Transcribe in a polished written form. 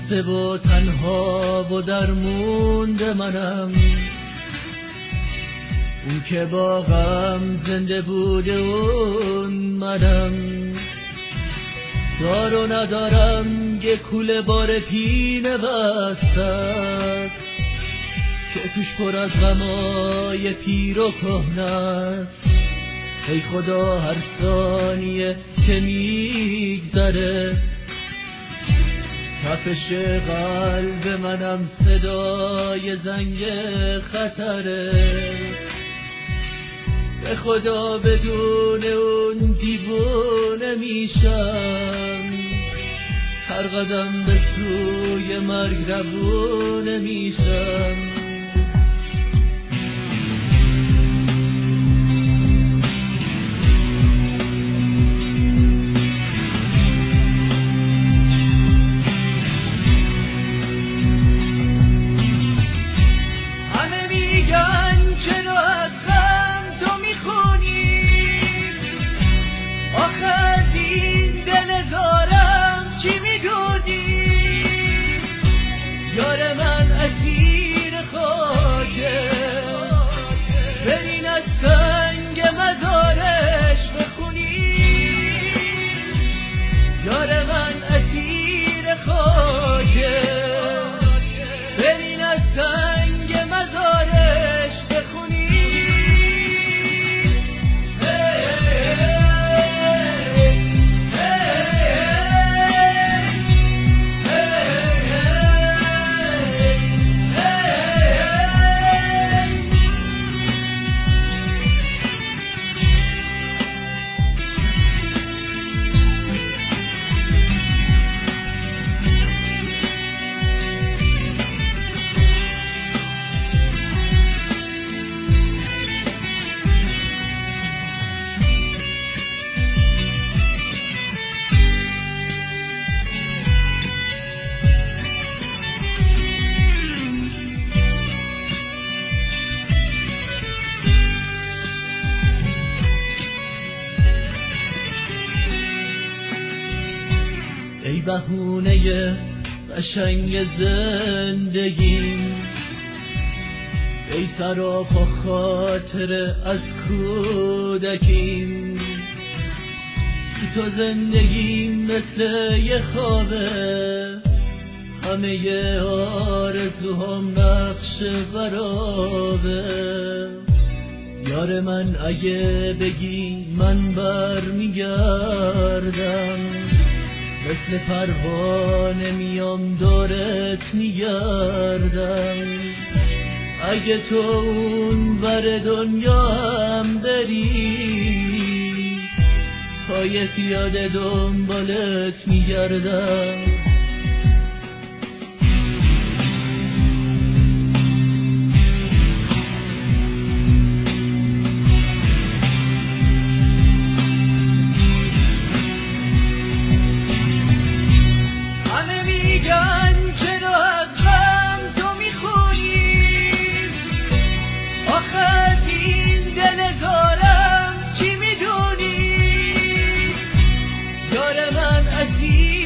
خسته و تنها و درمونده منم، اون که با غم زنده بوده اون منم. دارو ندارم یه کوله بار پینه بستت که توش پر از غمای پیر و کهنه است. ای خدا هر ثانیه که میگذره تپش قلب منم صدای زنگ خطره. به خدا بدون اون دیوونه میشم، هر قدم به سوی مرگ روونه میشم. یار من اسیر خاکه، برین از سنگ مزارش بخونی. یار من اسیر خاکه، برین از سنگ مزارش بخونی. ای بهونه قشنگ زندگیم، ای سراپا خاطر از کودکیم. تو زندگیم مثل یه خوابه، همه آرزوهام نقش برابه. یار من اگه بگی من برمیگردم، مثل پروانه میام دورت میگردم. اگه تو اون بر دنیا هم بری، پای پیاده دنبالت میگردم. یار من اسیر